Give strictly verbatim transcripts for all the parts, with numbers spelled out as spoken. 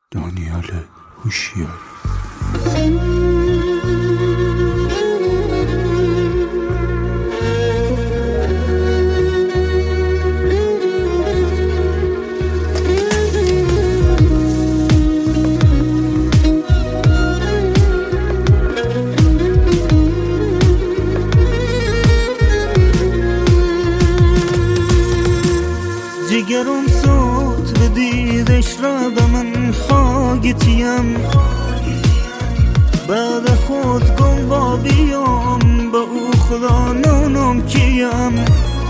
دانیال هوشیاری. جگرم صوت بدیدش را به من خاگتیم، بعد خود گم با بیام به او خدا نونم کیم.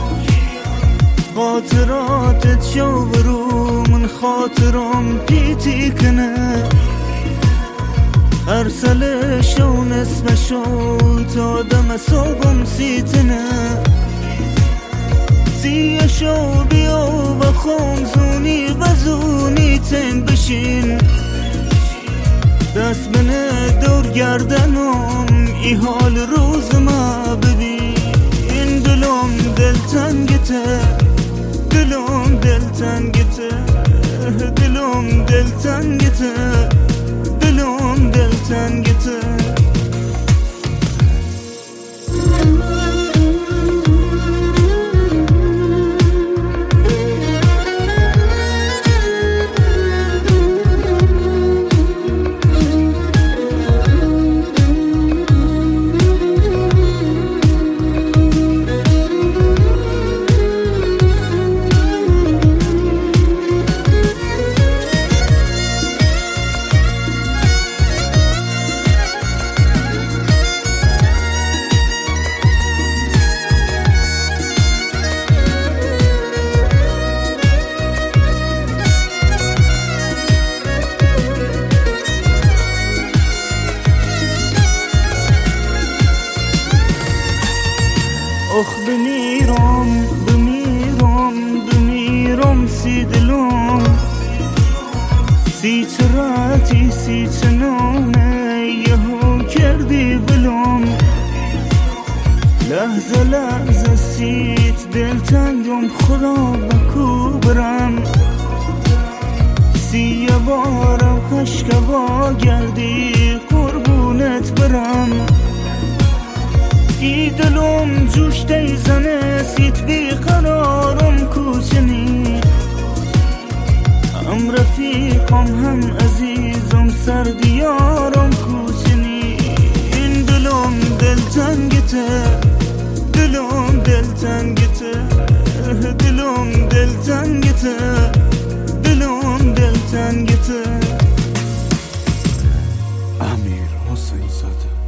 خاطراتت شو برو من خاطرم پیتی کنه، هر سله شو نصف شو تا دم صبحم سیتنه. سیه شو بیا و خمزونی بزونی تن بشین، دست منه دور گردنم ای حال روز ما ببین. دلم دل تنگته، دلم دل تنگته، دلم دل تنگته، دلم دل تنگته. اخ بمیرم بمیرم بمیرم سی دلم، سی چراتی سی چنانه یهو کردی بلم. لحظه لحظه سیت دل تنگم خدا بکو برم، سی بارم خشکوا گردی قربونت برم. ای دلم جوش دیزنه سیت بی قرارم کوچنی، هم رفیقم هم عزیزم سر دیارم کوچنی. این دلم دل تنگته، دلم دل تنگته، دلم دل تنگته، دلم دل تنگته. امیر حسین زاده.